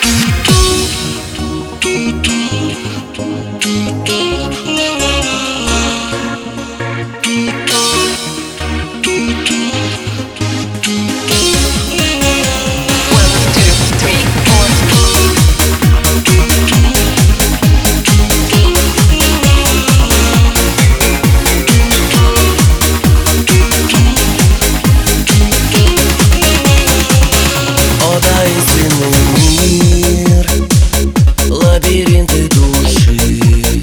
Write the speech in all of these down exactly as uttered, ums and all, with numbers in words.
Лабиринты души,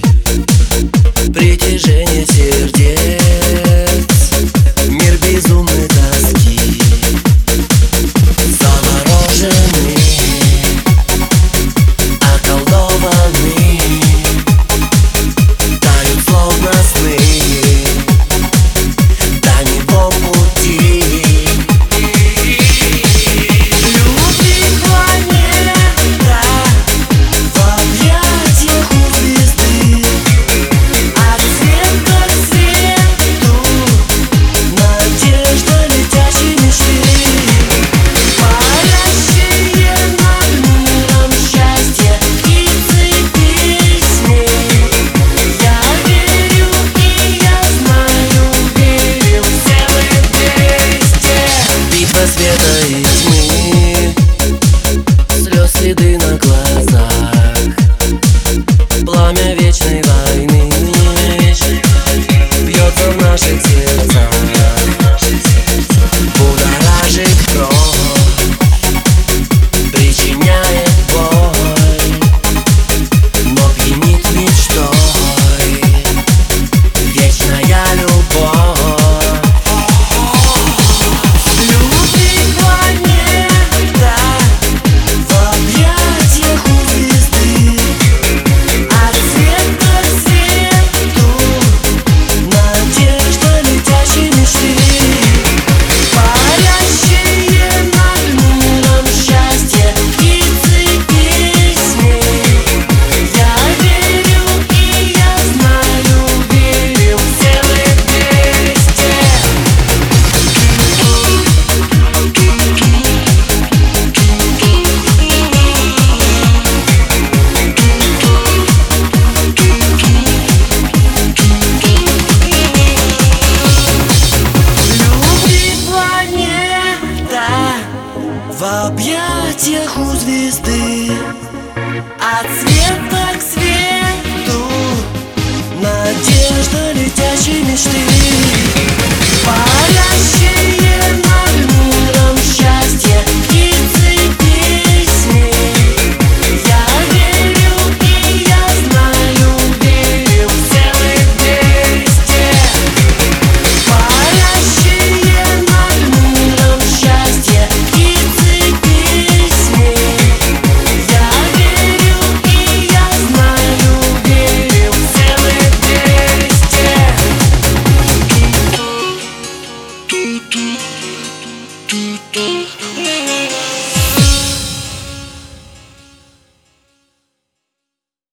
притяжение сердец, мир безумной тоски. Заворожены, околдованы, тают словно сны до него пути. Света и тьмы, слез следы на глазах, пламя вечной войны бьется в наших сердцах, будоражит кровь, причиняет боль, но пьянит мечтой вечная любовь. В объятиях у звезды, от света к свету, надежда летящей мечты, парящей.